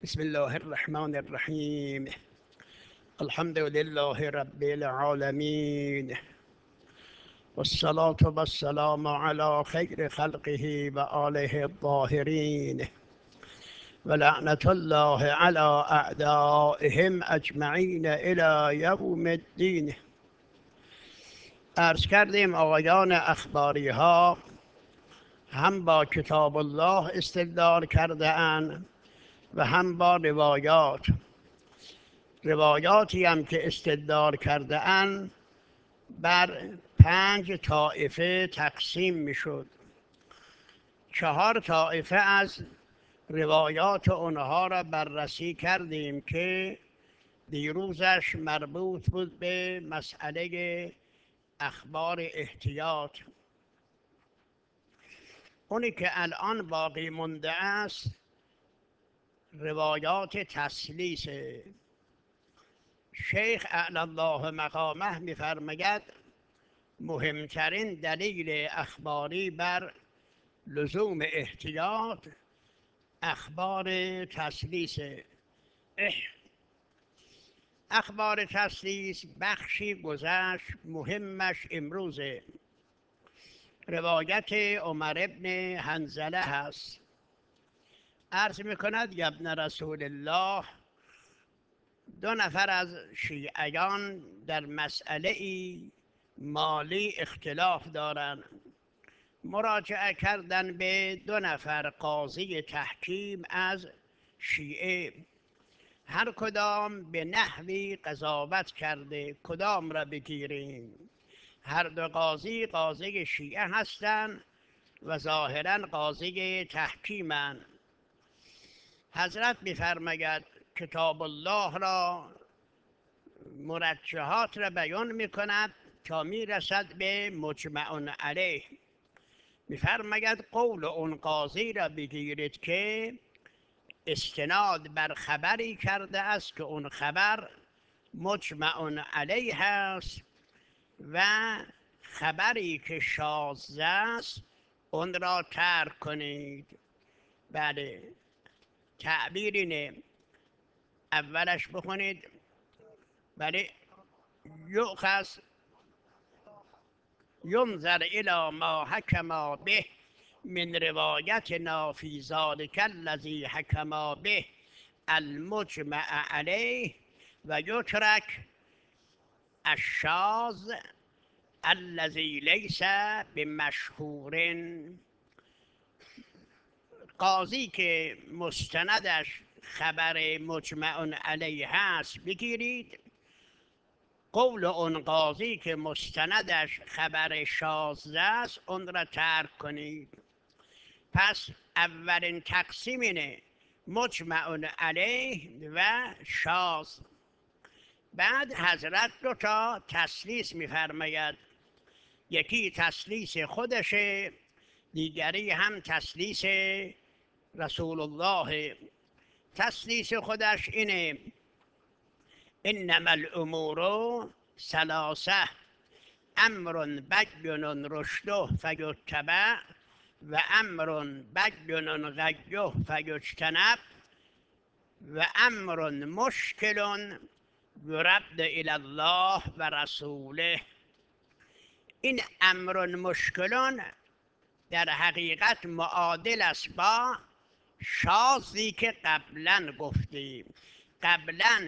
بسم الله الرحمن الرحیم. الحمد لله رب العالمین والصلاة والسلام على خیر خلقه و آله الطاهرین و لعنة الله على اعدائهم اجمعین الی یوم الدین. عرض کردیم آقایان اخباری ها هم با کتاب الله استدلال کرده اند و هم با روایاتی هم که استدلال کرده اند بر 5 طایفه تقسیم می شد. 4 طایفه از روایات اونها را بررسی کردیم که دیروزش مربوط بود به مسئله اخبار احتیاط. اونی که الان باقی مونده است روایات تثلیث. شیخ اعلی الله مقامه می‌فرماید مهمترین دلیل اخباری بر لزوم احتیاط اخبار تثلیث. اخبار تثلیث بخشی گذشت، مهمش امروزه. روایت عمر ابن حنظله هست. عرض میکند یا ابن رسول الله، 2 نفر از شیعیان در مسئله مالی اختلاف دارند. مراجعه کردن به 2 نفر قاضی تحکیم از شیعه، هر کدام به نحوی قضاوت کرده، کدام را بگیریم؟ هر 2 قاضی شیعه هستند و ظاهرا قاضی تحکیمند. حضرت می‌فرماید کتاب الله را مرجحات را بیان می‌کند تا میرسد به مجمع علیه. می‌فرماید قول اون قاضی را بگیرید که استناد بر خبری کرده است که اون خبر مجمع علیه است و خبری که شاذ است اون را ترک کنید. بله، تعبیر اینه، اولش بخونید. بله، یؤخذ ینظر الی ما حکم به من روایتنا فی ذلک الذی حکم به المجمع علیه و یترک الشاذ الذی لیس بمشهور. قاضی که مستندش خبر مجمع علیه هست بگیرید، قول اون قاضی که مستندش خبر شاذ است اون را ترک کنید. پس اولین تقسیم اینه، مجمع علیه و شاذ. بعد حضرت 2 تا تثلیث می‌فرماید، یکی تثلیث خودشه، دیگری هم تثلیث رسول الله. تثلیث خودش اینه، انما الامور 3، امر بین رشده فیتبع و امر بین غیه فیجتنب و امر مشکل یرد الی الله و رسوله. این امر مشکلون در حقیقت معادل است با شاذی که قبلا گفتیم. قبلا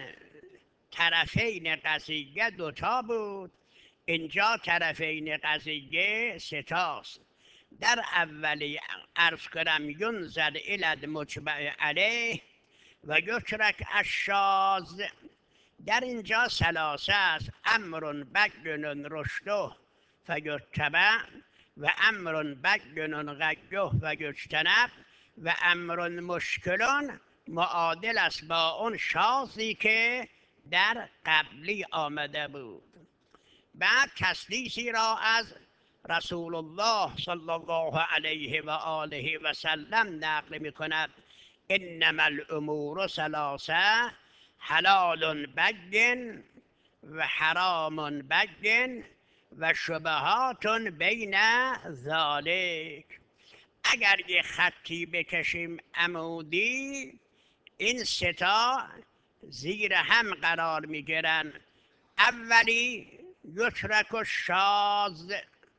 طرفین قضیه 2 تا بود، اینجا طرفین قضیه 3 تاست. در اولی عرض کنم ینظر الی المجمع علیه و یترک الشاذ. در اینجا 3 است، امر بین رشده فیتبع و امر بین غیه فیجتنب و امر مشکلون معادل است با اون شاذی که در قبلی آمده بود. بعد تثلیثی را از رسول الله صلی الله علیه و آله و سلم نقل می کند، انما الامور 3، حلال بین و حرام بین و شبهات بین ذالک. اگر یه خطی بکشیم عمودی، این سه تا زیر هم قرار میگیرن. اولی یترک و شاذ،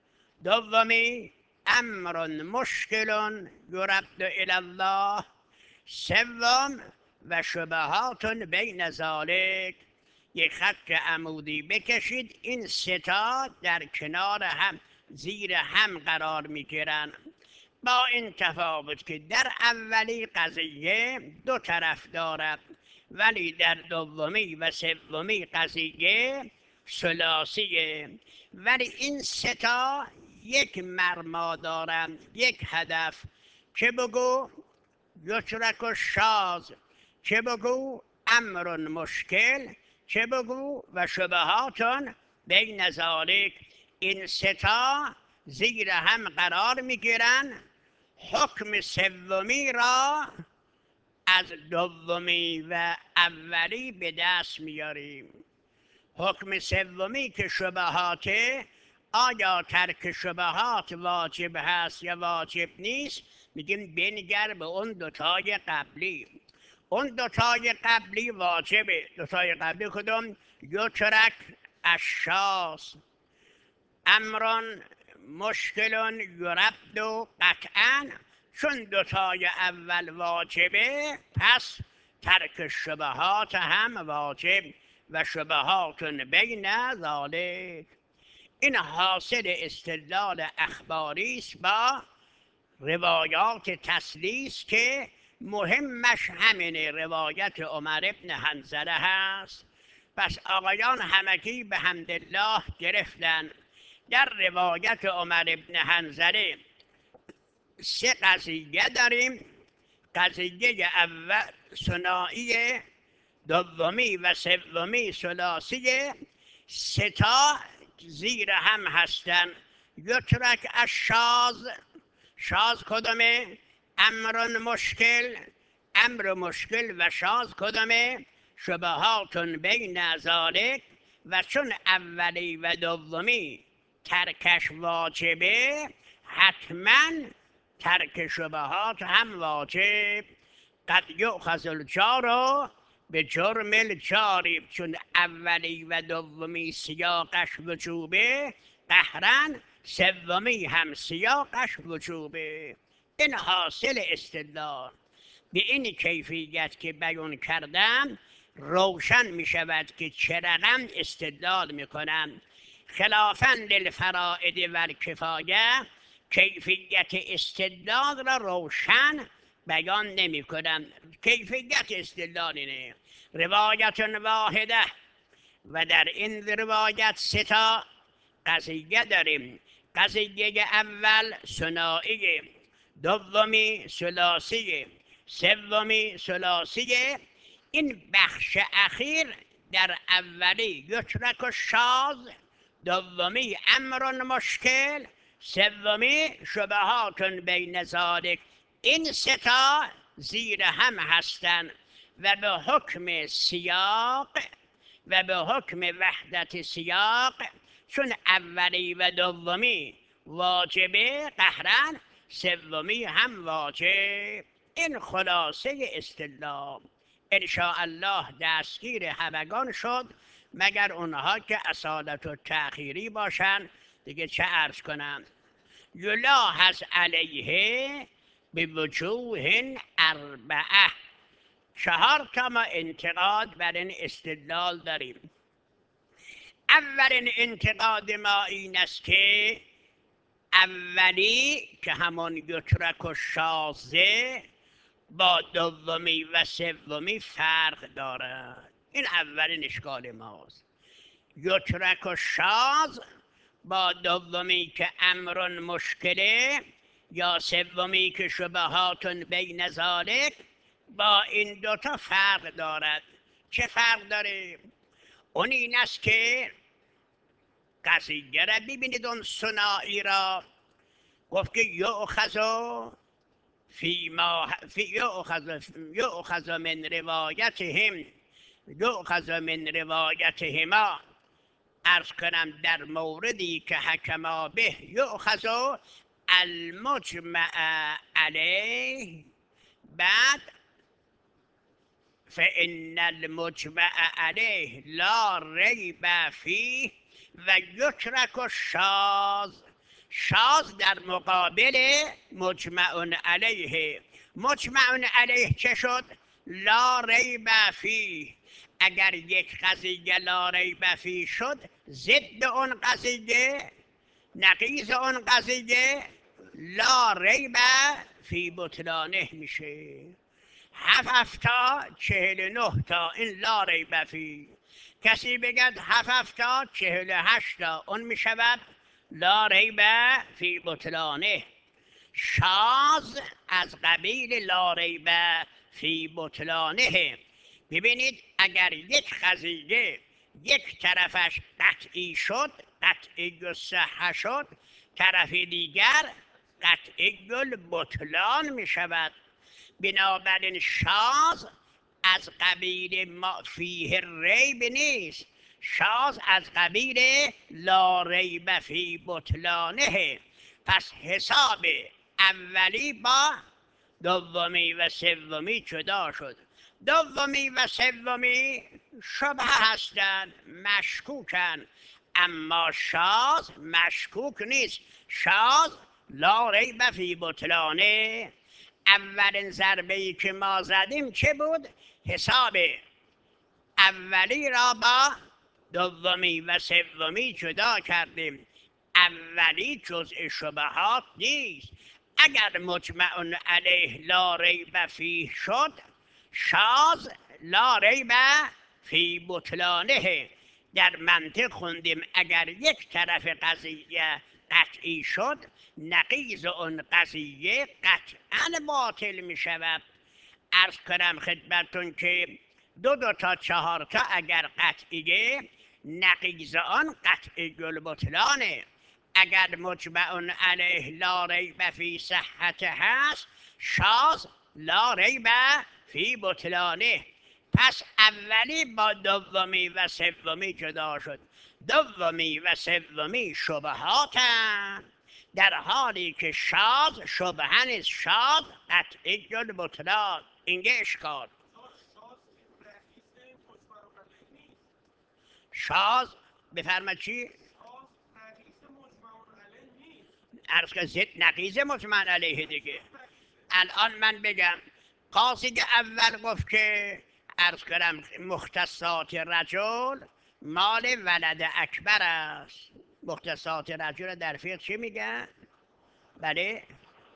دومی امر مشکل یرد الی الله، سوم و شبهات بین ذالک. یک خط عمودی بکشید، این سه تا در کنار هم زیر هم قرار میگیرن. با این تفاوت که در اولی قضیه دو طرف دارد، ولی در دومی و سومی قضیه ثلاثیه. ولی این سه تا یک مرما دارند، یک هدف. که بگو یترک و شاذ، که بگو امر مشکل، که بگو و شبهات بین ذالک. این سه تا زیر هم قرار میگیرن. حکم سومی را از دومی و اولی به دست میاریم. حکم سومی که شبهاته، آیا ترک شبهات واجب هست یا واجب نیست؟ میگیم بنگر به اون دوتای قبلی. اون دوتای قبلی واجبه. دوتای قبلی کدوم؟ یترک الشاذ، امران مشکلون یرد و قطعا. چون دوتای اول واجبه، پس ترک شبهات هم واجب و شبهات بین ذالک. این حاصل استدلال اخباری است با روایات تسلیس که مهمش همین روایت عمر ابن حنظله هست. پس آقایان همگی به حمدالله گرفتن. در روایت عمر ابن حنظله سه قضیه داریم. قضیه اول ثنایی، دومی و سومی ثلاثیه. سه تا زیر هم هستن. یترک الشاذ، شاذ کدومه؟ امر مشکل، امر مشکل و شاذ کدومه؟ شبهات بین ذالک. و چون اولی و دومی ترکش واجبه، حتما ترک شبهات هم واجب. قد یؤخذ الجار به جرم الجاری، چون اولی و دومی سیاقش وجوبه، قهرا سومی هم سیاقش وجوبه. این حاصل استدلال. به این کیفیت که بیان کردم روشن می شود که چه رقم استدلال می کنم. خلافاً للفرائض و الکفایه کیفیت استدلال را روشن بیان نمی کنم. کیفیت استدلال اینه: روایت واحده و در این روایت سه تا قضیه داریم. قضیه اول ثنایی، دومی ثلاثی، سومی ثلاثی. این بخش اخیر در اولی یترک الشاذ، دومی امر مشکل، سومی شبهات بین ذالک. این سه تا زیر هم هستند و به حکم سیاق و به حکم وحدت سیاق، چون اولی و دومی واجبه، قهرا سومی هم واجب. این خلاصه استدلال. انشاءالله دستگیر همگان شد، مگر اونها که اصالت و تأخیری باشن. دیگه چه عرض کنم؟ یلاحظ علیه به وجوه اربعه. چهار تا ما انتقاد بر این استدلال داریم. اولین انتقاد ما این است که اولی که همون یترک و شاذه با دومی و سومی فرق دارد. این اولین اشکال ماست. یترک و شاذ با دومی که امر مشکله یا سومی که شبهات بین ذالک، با این دوتا فرق دارد. چه فرق داره؟ اون این است که قضیه را ببینید، اون ثنایی را گفت که یؤخذ من روایتهم، یؤخذ من روایتهما. عرض کنم در موردی که حکما به یؤخذ المجمع علیه. بعد فإن المجمع علیه لا ریب فیه و یترک الشاذ. شاذ در مقابل مجمع علیه. مجمع علیه چه شد؟ لا ریب فیه. اگر یک قضیه لا ریب فیه شد، ضد اون قضیه، نقیض اون قضیه لا ریب فی بطلانه میشه. 7 تا 49 تا این لا ریب فی. کسی بگد 7 تا 48 تا اون میشود لا ریب فی بطلانه. شاذ از قبیل لا ریب فی بطلانه. ببینید اگر یک قضیه یک طرفش قطعی شد، قطعی الصحه شد، طرف دیگر قطعی البطلان می شود. بنابراین شاذ از قبیل ما فیه ریب نیست، شاذ از قبیل لا ریب فی بطلانه. پس حساب اولی با دومی و سومی جدا شد. دومی و سومی شبه هستند، مشکوکند، اما شاذ مشکوک نیست. شاذ لا ریب فی بطلانه. اولین ضربه ای که ما زدیم چه بود؟ حساب اولی را با دومی و سومی جدا کردیم. اولی جزء شبهات نیست. اگر مجمع علیه لا ریب فیه شد، شاذ لا ریب فی بطلانه. در منطق خوندیم اگر یک طرف قضیه قطعی شد، نقیض اون قضیه قطعا باطل می شود. عرض کنم خدمتون که 2 تا 4 تا اگر قطعیه، نقیض آن قطعی البطلانه. اگر مجمع علیه لا ریب فی صحت هست، شاذ لا ریب فی بطلانه. پس اولی با دومی و سومی جدا شد. دومی و سومی شبهاتند، در حالی که شاذ شبهه نیست، شاذ قطعی البطلان. اینگه اشکال. شاذ بفرمایید چی؟ عرض که زد نقیض مجمع علیه دیگه. الان من بگم قاصد اول گفت که عرض کنم مختصات رجل مال ولد اکبر است. مختصات رجل در فقه چی میگن؟ بله،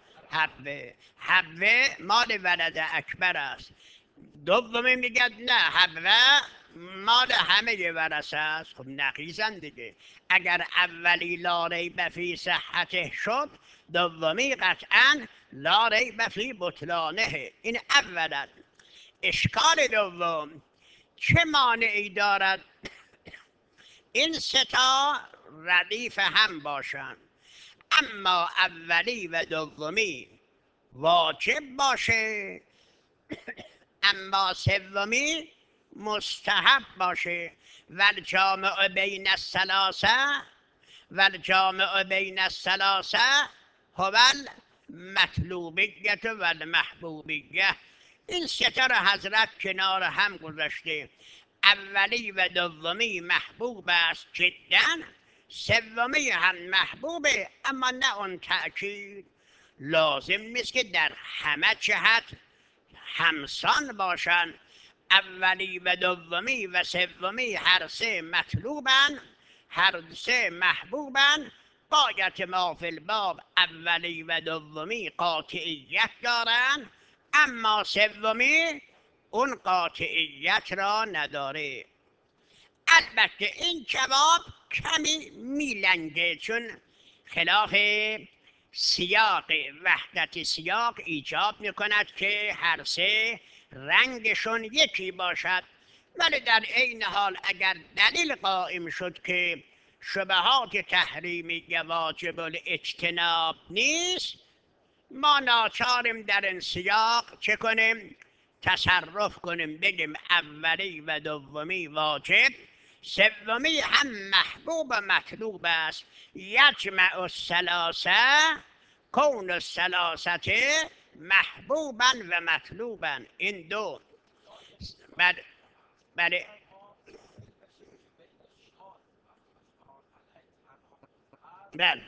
حبه مال ولد اکبر است. دومی میگد نه، حبه مال همه ورثه است. خب نقیضن دیگه. اگر اولی لا ریب فی صحته شد، دومی قطعا لا ریب فی بطلانه. این اولا. اشکال دوم، چه مانعی دارد این 3 تا ردیف هم باشند، اما اولی و دومی واجب باشه، اما سومی مستحب باشه. والجامع بین الثلاثه، والجامع بین الثلاثه هو المطلوبیه و المحبوبیه. این 3 تا را حضرت کنار هم گذاشته. اولی و دومی محبوب است جدا، سومی هم محبوبه، اما نه اون تأکید. لازم نیست که در همه جهت همسان باشند. اولی و دومی و سومی هر 3 مطلوبن، هر 3 محبوبن. غایت ما فی الباب اولی و دومی قاطعیت دارند، اما سومی اون قاطعیت را نداره. البته این جواب کمی میلنگه، چون خلاف سیاق، وحدت سیاق ایجاب میکند که هر 3 رنگشون یکی باشد. ولی در عین حال اگر دلیل قائم شد که شبهات تحریمی واجب الاجتناب نیست، ما ناچاریم در این سیاق چه کنیم؟ تصرف کنیم، بگیم اولی و دومی واجب، سومی هم محبوب و مطلوب است. یجمع الثلاثه کون الثلاثه محبوبا و مطلوبا. این دو بله بله بله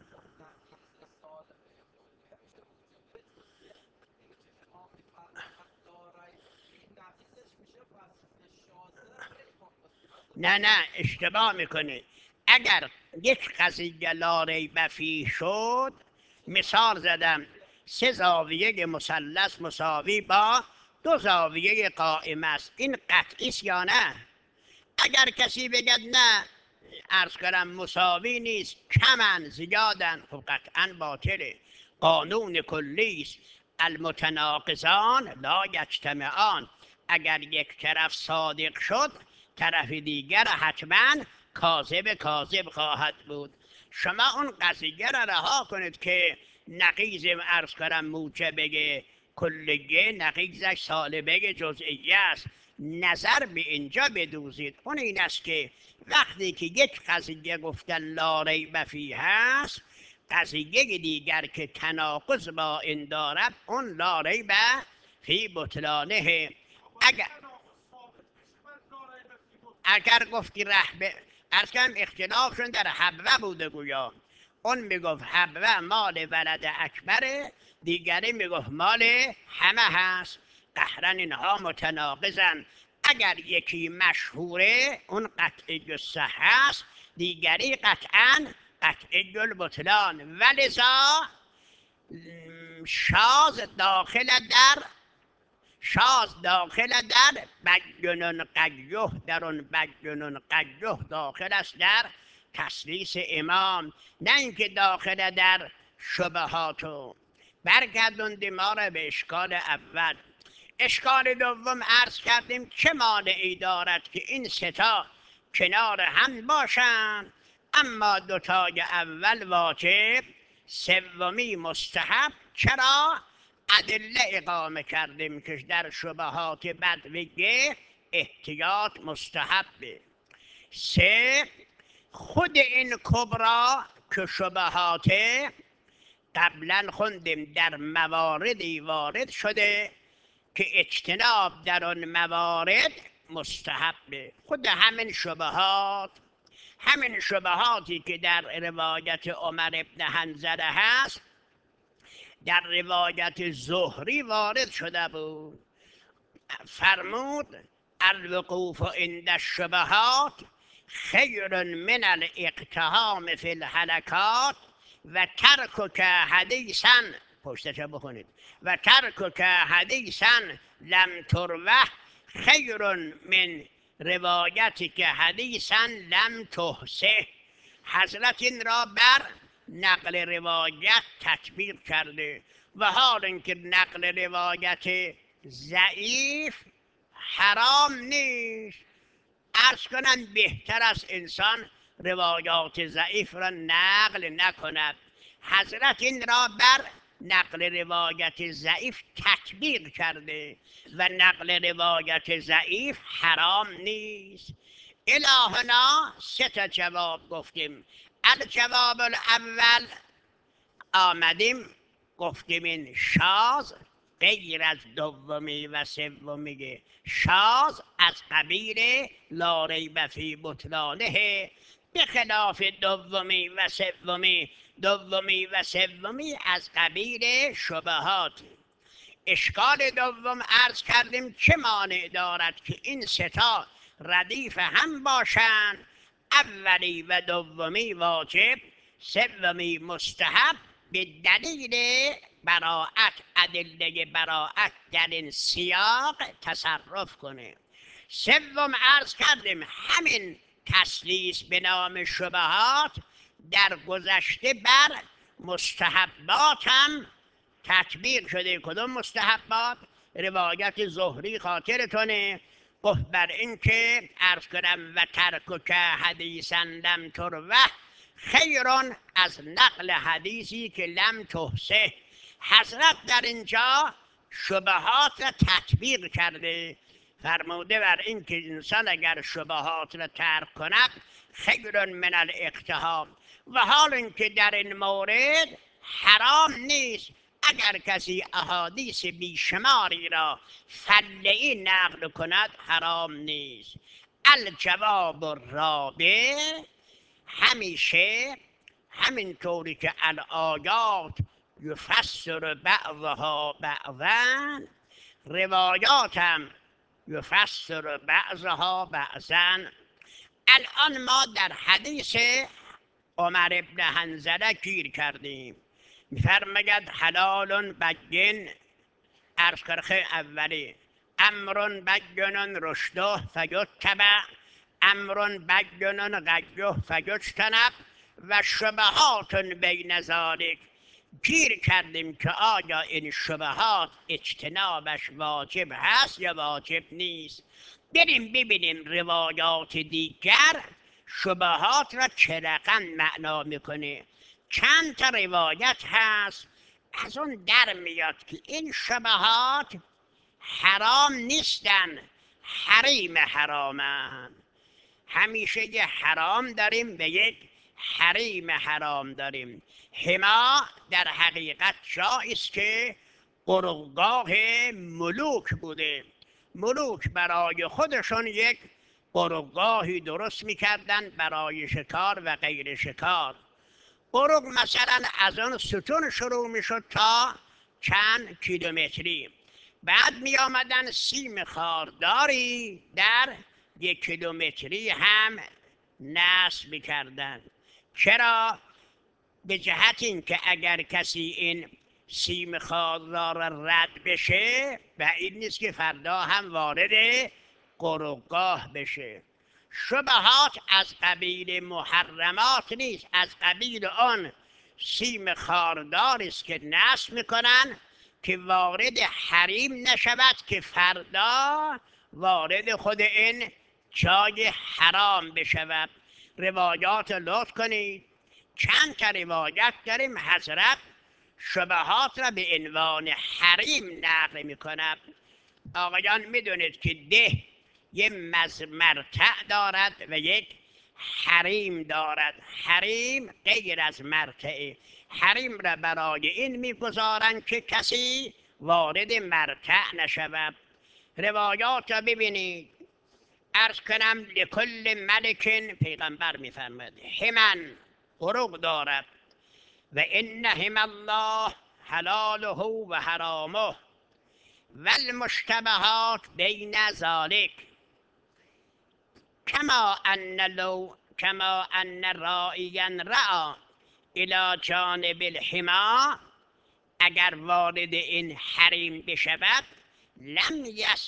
نه اشتباه میکنه. اگر یک قضیه لاریبفی شد، مثال زدم 3 زاویه مثلث مساوی با 2 زاویه قائم است، این قطعی است یا نه؟ اگر کسی بگد نه، عرض کنم مساوی نیست، کمن زیادن، خب قطعا باطله. قانون کلی است، المتناقضان لا یجتمعان. اگر یک طرف صادق شد، طرف دیگر حتما کاذب خواهد بود. شما اون قضیه را رها کنید که نقیض عرض کنم موجبه کلیه نقیضش سالبه جزئیه است. نظر به اینجا بدوزید. اون این است که وقتی که یک قضیه گفتن لا ریب فیه هست، قضیه دیگر که تناقض با این دارد اون لا ریب فی بطلانه. اگر اگر گفتی رهبه، از کم اختلافشون در حبوه بوده گویا. اون میگفت حبوه مال ولد اکبره، دیگری میگفت مال همه هست. قهرن اینها متناقضن. اگر یکی مشهوره اون قطعی الصحه هست، دیگری قطعا قطعی البطلان. ولذا شاذ داخل در بگنون قیوه، در اون بگنون قیوه داخل است در تسلیس امام، نه اینکه داخل در شبهاتو. برگردوندی ما را به اشکال اول. اشکال دوم عرض کردیم چه مانعی دارد که این ستا کنار هم باشند، اما دوتای اول واجب، سومی مستحب. چرا؟ ادله اقامه کردیم که در شبهات بدویه احتیاط مستحبه. 3. خود این کبرا که شبهاته قبلا خوندیم در مواردی وارد شده که اجتناب در آن موارد مستحبه. خود همین شبهاتی که در روایت عمر ابن حنظله هست، در روایت زهری وارد شده بود. فرمود الوقوف عند الشبهات خیر من الاقتحام فی الهلکات و ترکک حدیثا، پشتش بخونید، و ترکک حدیثا لم تروه خیر من روایتی که حدیثا لم تحسه. حضرت این را بر نقل روایت تطبیق کرده و حال اینکه نقل روایت ضعیف حرام نیست. عرض کنم بهتر است انسان روایات ضعیف را نقل نکند. حضرت این را بر نقل روایت ضعیف تطبیق کرده و نقل روایت ضعیف حرام نیست. الهنا 3 جواب گفتیم. الجواب الاول، آمدیم گفتیم این شاذ غیر از دومی و سومی، شاذ از قبیل لا ریب فی بطلانه، به خلاف دومی و سومی از قبیل شبهات. اشکال دوم عرض کردیم چه مانع دارد که این ستا ردیف هم باشند، اولی و دومی واجب، سومی مستحب، به دلیل براعت، ادله براعت در این سیاق تصرف کنه. سوم عرض کردیم همین تسلیس به نام شبهات در گذشته بر مستحبات هم تطبیق شده. کدوم مستحبات؟ روایت زهری خاطرتونه، گفت بر این که عرض کنم و ترکک حدیثا لم تروه خیرون از نقل حدیثی که لم تحسه. حضرت در اینجا شبهات را تطبیق کرده، فرموده بر این که انسان اگر شبهات را ترک کند خیرون من الاقتحام، و حال اینکه در این مورد حرام نیست. اگر کسی احادیث بیشماری را فله‌ای نقل کند حرام نیست. الجواب الرابع، همیشه همینطوری که الآیات یفسر بعضها بعضا، روایات هم یفسر بعضها بعضا. الان ما در حدیث عمر ابن حنظله گیر کردیم. میفرماید حلال بین، عرض کرخه اولی، امر بین رشده فیتبع، امر بین غیه فیجتنب و شبهات بین ذالک. گیر کردیم که آیا این شبهات اجتنابش واجب هست یا واجب نیست. بریم ببینیم روایات دیگر شبهات را چه رقم معنا میکنه. چند تا روایت هست از اون در میاد که این شبهات حرام نیستن، حریم حرامن. همیشه یه حرام داریم و یک حریم حرام داریم. حما در حقیقت جایی است که قرغگاه ملوک بوده. ملوک برای خودشون یک قرغگاهی درست میکردن برای شکار و غیر شکار. قرغ مثلا از آن ستون شروع میشد تا چند کیلومتری، بعد می آمدن سیم خارداری در 1 کیلومتری هم نصب میکردن. چرا؟ به جهت اینکه اگر کسی این سیم خاردار رد بشه بعید نیست که فردا هم وارد قرغگاه بشه. شبهات از قبیل محرمات نیست، از قبیل آن سیم خاردار است که نصب میکنن که وارد حریم نشود که فردا وارد خود این جای حرام بشود. روایات لطف کنید، چند تا روایت داریم حضرت شبهات را به عنوان حریم نقل میکنند. آقایان میدونید که ده یه مرتع دارد و یک حریم دارد. حریم غیر از مرتعه. حریم را برای این میگذارند که کسی وارد مرتع نشود. روایات را ببینید. عرض کنم لکل ملک، پیغمبر میفرماید حمن، قرغ دارد و ان حمی الله حلاله و حرامه و المشتبهات بین ذالک کما ان رائیا رعی الى جانب الحما. اگر وارد این حریم بشود لم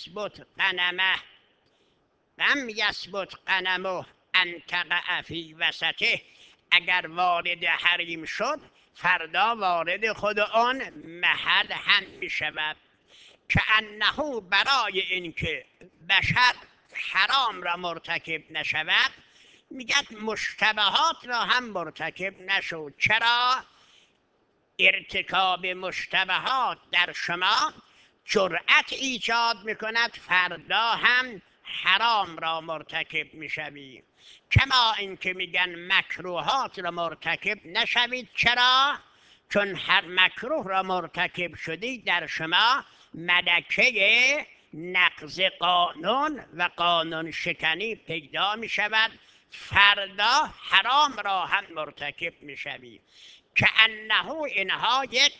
یثبت غنمه ان تقع فی وسطه. اگر وارد حریم شد فردا وارد خود آن محل هم می شود. که انه برای اینکه بشر حرام را مرتکب نشود میگد مشتبهات را هم مرتکب نشود. چرا؟ ارتکاب مشتبهات در شما جرأت ایجاد میکند فردا هم حرام را مرتکب میشوی. کما اینکه میگن مکروهات را مرتکب نشوید. چرا؟ چون هر مکروه را مرتکب شدی در شما ملکه نقض قانون و قانون شکنی پیدا می شود، فردا حرام را هم مرتکب می شوی. که انه اینها یک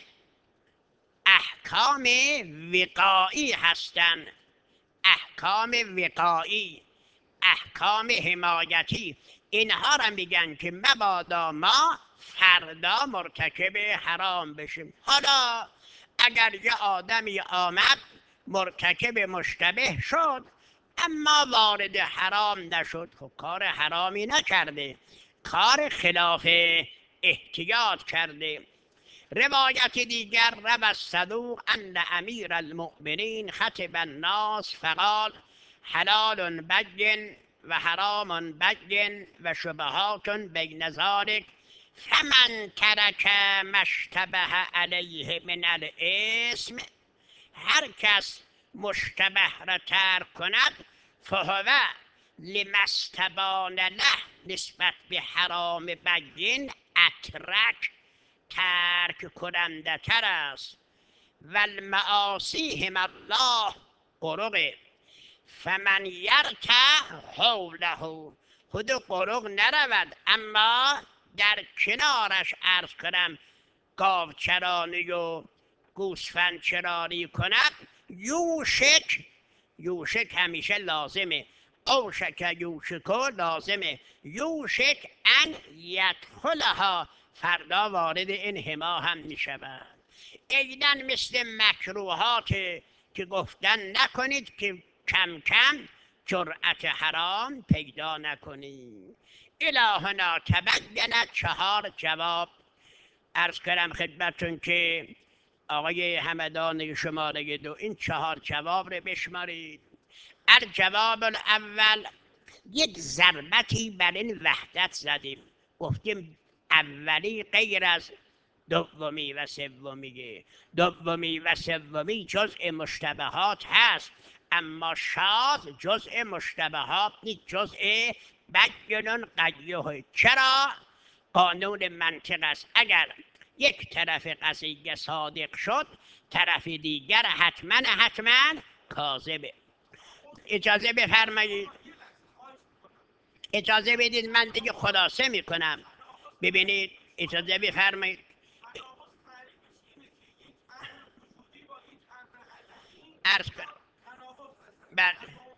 احکام وقایی هستند، احکام وقایی، احکام حمایتی. اینها را میگن که مبادا ما فردا مرتکب حرام بشیم. حالا اگر یه آدمی آمد مرتکب مشتبه شد اما وارد حرام نشد، خب کار حرامی نکرده، کار خلاف احتیاط کرده. روایت دیگر روى الصدوق ان امیر المؤمنین خطب الناس فقال حلال بین و حرام بین و شبهات بین ذلک فمن ترک ما اشتبه علیه من الاسم. هر کس مشتبه را ترک کند فهو لما استبان له نسبت به حرام بین اترک، ترک کننده تر است. و المعاصیهم الله قرقه فمن یرکع حوله خود قرق نرود اما در کنارش عرض کنم گاوچرانی و گوسفند چرانی کند یوشک یوشک همیشه لازمه اوشک یوشکو لازمه یوشک ان یدخلها فردا وارد این حما هم می شود. ایدن مثل مکروهات که گفتن نکنید که کم کم جرأت حرام پیدا نکنید. الهنا تبینت 4 جواب عرض کردم خدمتون که آقای همدان شماره 2 این 4 جواب رو بشمارید. الجواب الاول یک ضربتی بر این وحدت زدیم گفتیم اولی غیر از دومی و سومیه. دومی و سومی جزء مشتبهات هست اما شاذ جزء مشتبهات نیست، جزء بیان قیه. چرا؟ قانون منطق است اگر یک طرف قضیه صادق شد طرف دیگر حتما کاذبه. اجازه بفرمایید، اجازه بدید من دیگه خلاصه میکنم. ببینید اجازه بفرمایید. عرض کنم بله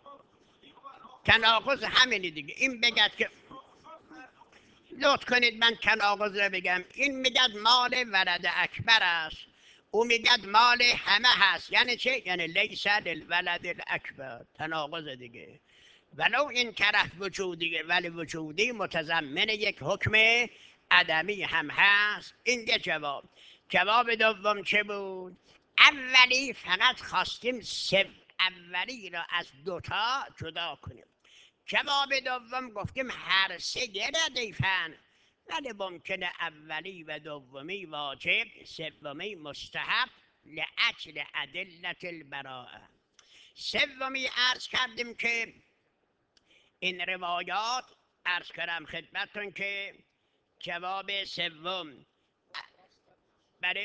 تناقض همینی دیگه. این بگد که لطف کنید من تناقض رو بگم. این میگد مال ولد اکبر است، او میگد مال همه هست. یعنی چه؟ یعنی لیس للولد الاکبر. تناقض دیگه. ولو این طرف وجودیه ولی وجودی متضمن یک حکم عدمی هم هست. این یه جواب. جواب دوم چه بود؟ اولی فقط خواستیم اولی را از 2 تا جدا کنیم. جواب دوم گفتیم هر 3 ردیفن ولی ممکنه اولی و دومی واجب سومی مستحب لاجل ادلت البراءه. سومی عرض کردیم که این روایات عرض کردم خدمتتون که جواب سوم برای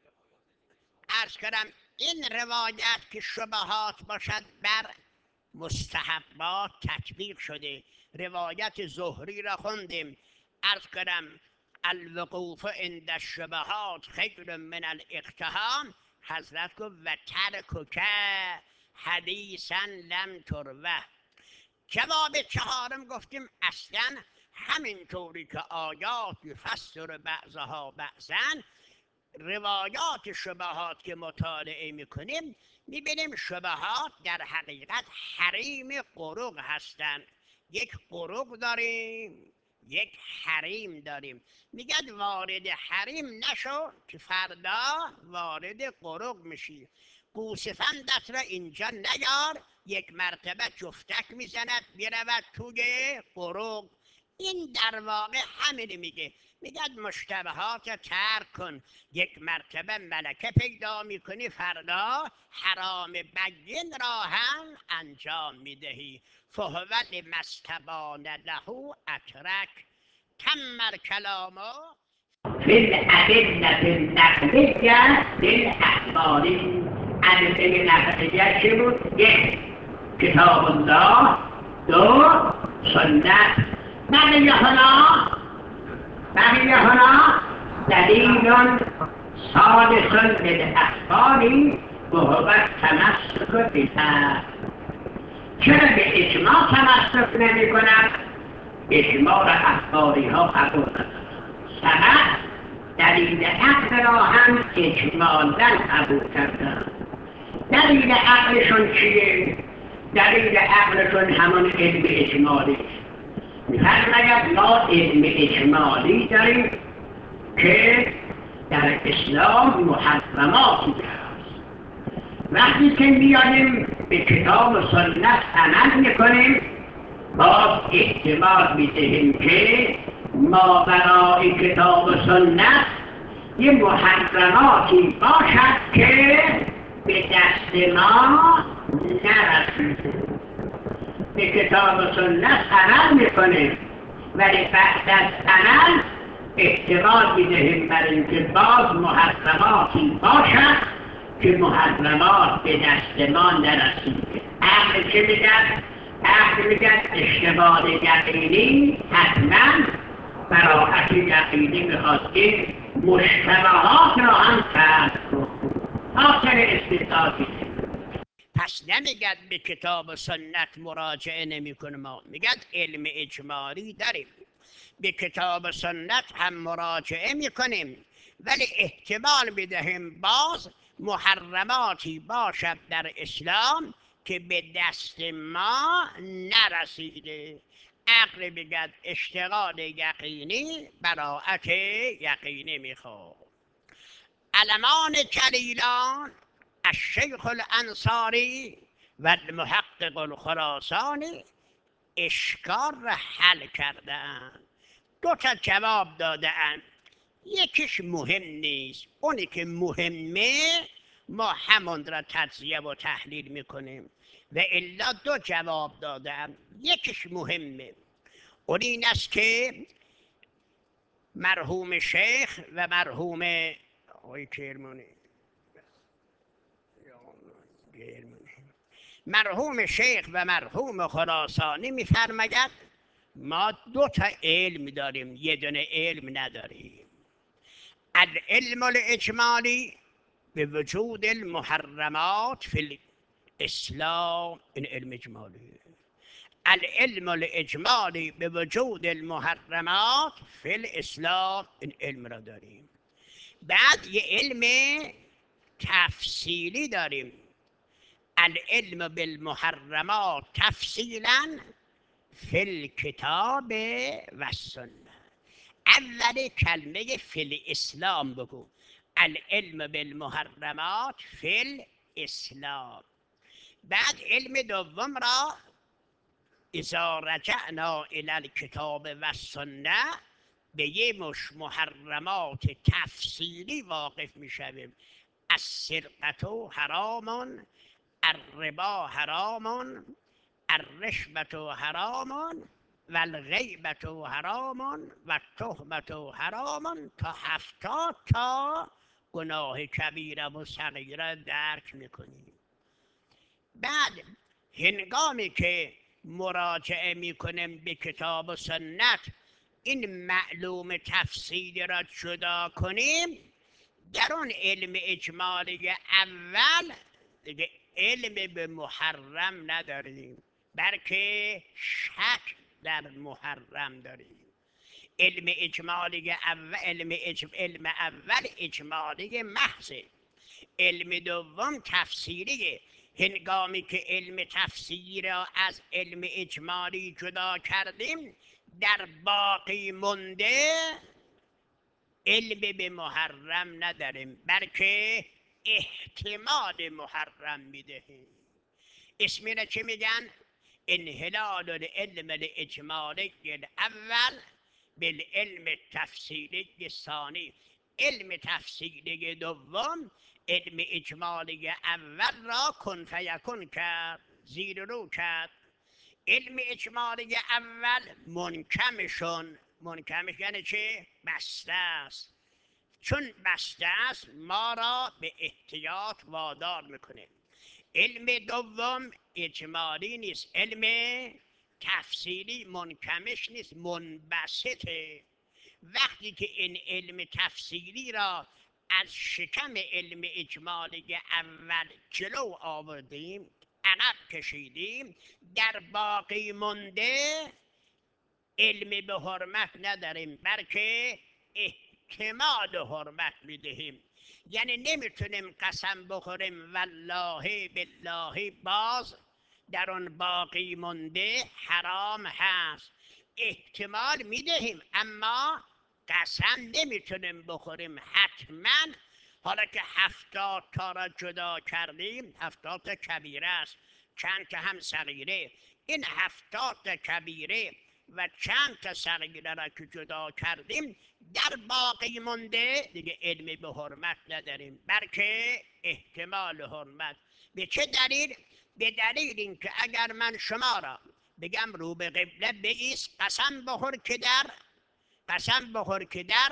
عرض کردم این روایت که شبهات باشد بر مستحبات تطبیق شده. روایت زهری را خوندیم عرض کردم الوقوف عند الشبهات خیر من الاقتحام. حضرت گفت و ترکک حدیثا لم تروه. جواب چهارم گفتیم اصلا همینطوری که آیات یفسر بعضها بعضا روایات شبهات که مطالعه میکنیم میبینیم شبهات در حقیقت حریم قرق هستند. یک قرق داریم یک حریم داریم. میگد وارد حریم نشو که فردا وارد قرق میشی. گوسفندت را اینجا نیار یک مرتبه جفتک میزند بیرود توی قرق. این در واقع همین میگه. میگد مشتبهات ترک کن. یک مرتبه ملکه پیدا میکنی فردا حرام بین را هم انجام میدهی. فهو لمستبان له اترک تم کلامو فی الادلة النقلیة للاخباری. ادله نقلیه چه بود؟ 1 کتاب الله، 2 سنت. بقیه هنا دلیل صادق للاخبار وهو التمسك بها. چرا به اجماع تمسک نمی کنند؟ اجماع را اخباری ها قبول ندارند. فقط دلیل عقل را هم اجمالا قبول کردند. دلیل عقلشون چیه؟ دلیل عقلشون همان علم اجمالی. می‌فرماید ما علم اجمالی داریم که در اسلام محرماتی هست. وقتی که میادیم به کتاب و سنت عمل میکنیم باز احتمال میدهیم که ماوراء کتاب و سنت یه محرماتی باشد که به دست ما نرسیده. به کتاب و سنت عمل میکنیم ولی بعد از عمل احتمال میدهیم بر اینکه باز محرماتی باشد که محرمات به دست ما نرسیده. عقل چه میگن؟ عقل میگن اشتباه یقینی حتما براحت یقینی میخواد که مشتبهات را هم ترک کنه. آخر استثناءی پس نمیگد به کتاب و سنت مراجعه نمی کنیم، ما میگد علم اجمالی داریم، به کتاب و سنت هم مراجعه میکنیم، ولی احتمال میدهیم باز محرماتی باشد در اسلام که به دست ما نرسیده. عقل بگد اشتغال یقینی براعت یقینی میخواد. علمان کلیلان الشیخ الانصاری و المحقق الخراسانی اشکال را حل کردند. دو تا جواب دادند، یکیش مهم نیست، اونی که مهمه ما همون را تجزیه و تحلیل میکنیم، و الا دو جواب دادند. یکیش مهمه، اون این است که مرحوم شیخ و مرحوم مرحوم شیخ و مرحوم خراسانی میفرماید ما دو تا علم داریم، یه دونه علم نداریم. العلم الاجمالی به وجود المحرمات فی الاسلام، این علم اجمالی. العلم الاجمالی به وجود المحرمات فی الاسلام، این علم را داریم. بعد یه علم تفصیلی داریم، العلم بالمحرمات تفصیلا فی الکتاب و السنه. اول کلمه فی الاسلام بگو، العلم بالمحرمات فی الاسلام. بعد علم دوم را اذا رجعنا الی الکتاب و السنه به یه مش محرمات تفصیلی واقف میشویم. السرقة حرام، الربا حرام، الرشوة حرام، و الغیبة حرام، و التهمة حرام، تا 70 تا گناه کبیره و صغیره درک میکنیم. بعد هنگامی که مراجعه میکنیم به کتاب و سنت، این معلوم تفصیلی را جدا کنیم، در اون علم اجمالی اول دیگه علم به محرم نداریم، بلکه شک در محرم داریم. علم اجمالی اول علم اول اجمالی محضه، علم دوم تفسیریه. هنگامی که علم تفسیری را از علم اجمالی جدا کردیم، در باقی مونده علم به محرم نداریم، بلکه احتمال محرم میدهیم. اسم را چه میگن؟ انحلال العلم الاجمالی الاول بالعلم التفصیلی الثانی. علم تفصیلی دوم علم اجمالی اول را کن فیکون کرد، زیر رو کرد. علم اجمالی اول منکمشون یعنی چه؟ بسته است. چون بسته است ما را به احتیاط وادار میکنه. علم دوم اجمالی نیست، علم تفصیلی منکمش نیست، منبسطه. وقتی که این علم تفصیلی را از شکم علم اجمالی اول جلو آوردیم، عقب کشیدیم، در باقی مونده علم به حرمت نداریم، بلکه احتمال حرمت میدهیم. یعنی نمیتونیم قسم بخوریم والله بالله باز در اون باقی مونده حرام هست. احتمال میدهیم اما قسم نمیتونیم بخوریم حتما. حالا که 70 تا را جدا کردیم، 70 تا کبیره است، چند تا هم صغیره. این 70 تا کبیره و چند تا صغیره را که جدا کردیم، در باقی مونده دیگه علم به حرمت نداریم، بلکه احتمال حرمت. به چه دلیل؟ به دلیل اینکه اگر من شما را بگم رو به قبله بایست، قسم بخور که در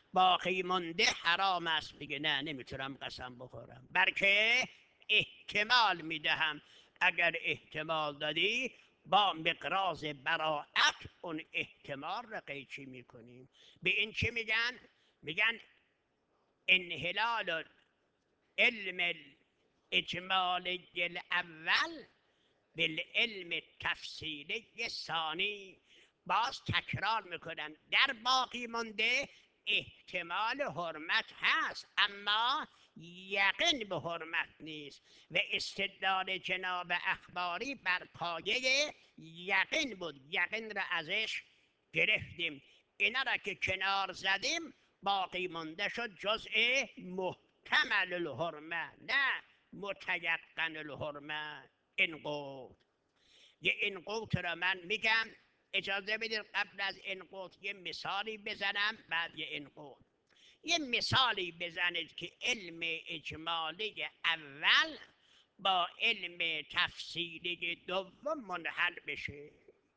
باقی مونده حرام است. میگه نه نمیتونم قسم بخورم، بلکه احتمال میدهم. اگر احتمال دادی با مقراض براعت اون احتمال را قیچی میکنیم. به این چی میگن؟ میگن انحلال علم الاجمالی الاول بالعلم التفصیلی ثانی. باز تکرار میکنم، در باقی مونده احتمال حرمت هست اما یقین به حرمت نیست و استدلال جناب اخباری بر پایه یقین بود. یقین را ازش گرفتیم، اینا را که کنار زدیم باقی مونده شد جزء محتمل الحرمه نه متیقن الحرمه. این قوت این قوت را من میگم. اجازه بدید قبل از این قوت یه مثالی بزنم، بعد این قوت. یه مثالی بزنید که علم اجمالی اول با علم تفصیلی دوم منحل بشه.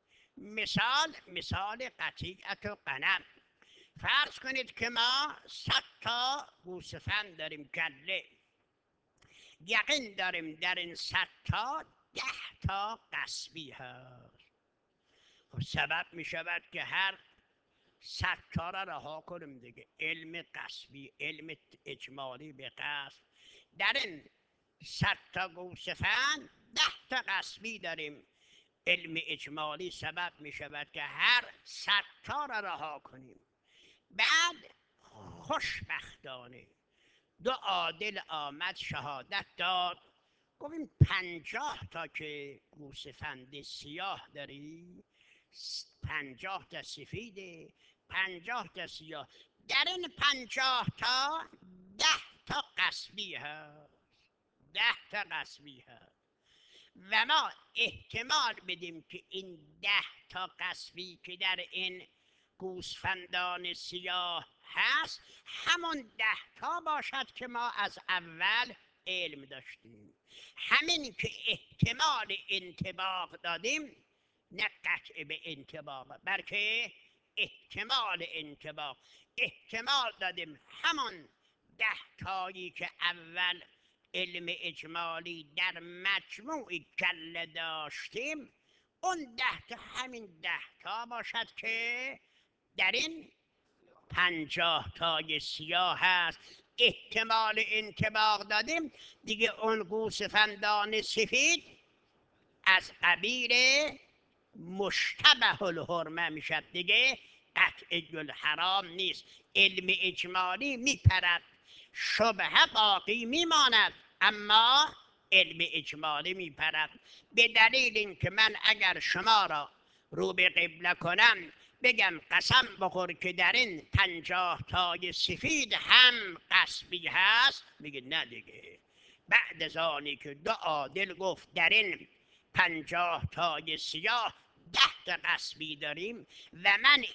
مثال قطیعت و قنم. فرض کنید که ما 100 تا گوسفند داریم گله، یقین داریم در این 100 تا 10 تا قصبی هست. خب سبب می شود که هر 100 تا را رها کنیم دیگه. علم قصبی، علم اجمالی به قصب. در این 100 تا گوسفند 10 تا قصبی داریم. علم اجمالی سبب می شود که هر 100 تا را رها کنیم. بعد خوشبختانه 2 عادل آمد شهادت داد، گفتیم 50 تا که گوسفند سیاه داری، 50 تا سفیده، 50 تا سیاه. در این 50 تا 10 تا قصبی هست، 10 تا قصبی هست و ما احتمال بدیم که این 10 تا قصبی که در این گوسفندان سیاه هست همون 10 تا باشد که ما از اول علم داشتیم. همین که احتمال انطباق دادیم، نه قطع به انطباق بلکه احتمال انطباق. احتمال دادیم همون 10 تایی که اول علم اجمالی در مجموع گله داشتیم، اون 10 تا همین 10 تا باشد که در این 50 تای سیاه هست. احتمال انطباق دادیم دیگه. اون گوسفندان سفید از قبیل مشتبه الحرمه میشد دیگه، قطع الحرام نیست. علم اجمالی میپرد، شبهه باقی میماند اما علم اجمالی میپرد. به دلیل اینکه من اگر شما را رو به قبله کنم بگم قسم بخور که در این 50 تای سفید هم قصبی هست، میگه نه دیگه. بعد از آنی که 2 عادل گفت در این 50 تای سیاه 10 تا قصبی داریم و من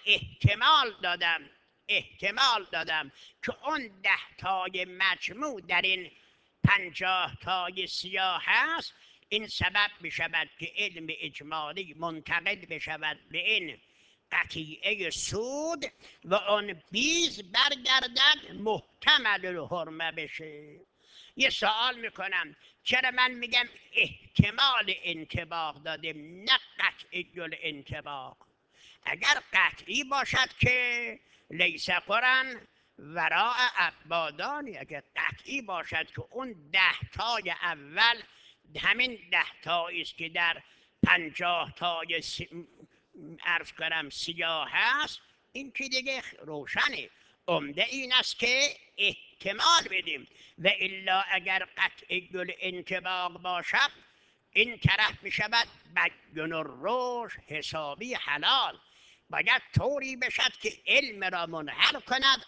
احتمال دادم که اون 10 تای مجموع در این 50 تای سیاه هست، این سبب می شود که علم اجمالی منتقل بشود به این قطیعه سود و اون بیز برگردد محتمل الحرمه بشه. یه سوال میکنم، چرا من میگم احتمال انطباق دادیم نه قطعی الانطباق؟ اگر قطعی باشد که لیس قرن وراء ابادانی، اگر قطعی باشد که اون 10 تای اول همین 10 تایی است که در 50 تای عرض کنم سیاه هست، این که دیگه روشنه. عمده این است که احتمال بدیم و الا اگر قطع الانطباق باشد این طرف می شود بیان الرشد حسابی حلال. باید طوری بشد که علم را منحل کند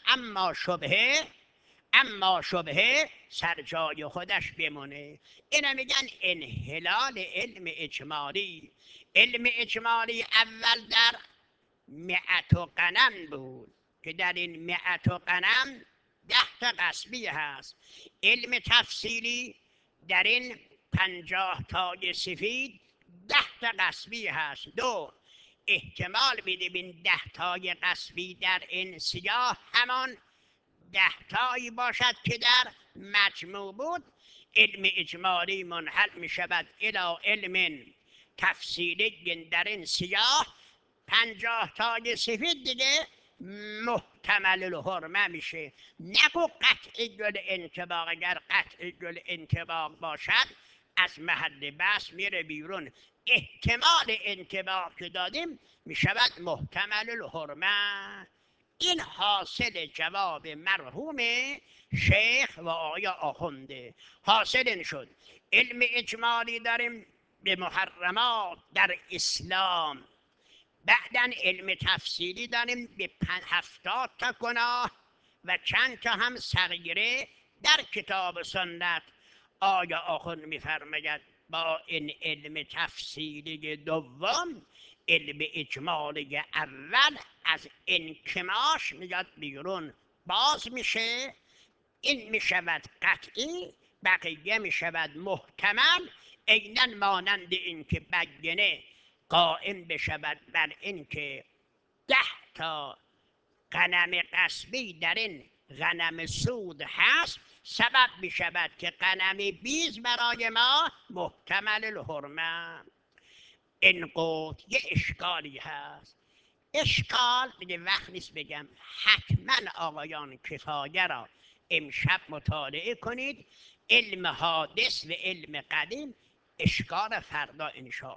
اما شبهه سر جای خودش بمونه. اینو میگن انحلال علم اجمالی. علم اجمالی اول در 100 غنم بود که در این 100 غنم 10 تا قصبی هست. علم تفصیلی در این 50 تای سفید 10 تا قصبی هست. 2 احتمال میدیم این 10 تای قصبی در این سیاه همان 10 تایی باشد که در مجموع بود. علم اجمالی منحل می شود الی علم تفصیلی در این سیاه. 50 تای سفید دیگه محتمل الحرمه میشه. نگو قطعی الانطباق. اگر قطعی الانطباق باشد از محل بحث میره بیرون. احتمال انطباق که دادیم میشود محتمل الحرمه. این حاصل جواب مرحوم شیخ و آقای آخونده. حاصل این شد علم اجمالی داریم به محرمات در اسلام، بعدن علم تفصیلی داریم به 70 تا گناه و چند تا هم صغیره در کتاب سنت. آیا آخوند میفرماید با این علم تفصیلی دوم علم اجمالی اول از انکماش میاد بیرون، باز میشه. این میشود قطعی، بقیه میشود محتمل. عیناً مانند این که بگنه قائم بشود بر این که 10 تا غنم غصبی در این غنم سود هست، سبب می شود که غنم بیز برای ما محتمل الحرمه. این قوت یه اشکالی هست. اشکال دیگه وقت نیست بگم، حتما آقایان کفایه را امشب مطالعه کنید. علم حادث و علم قدیم، اشکال فردا انشاءالله.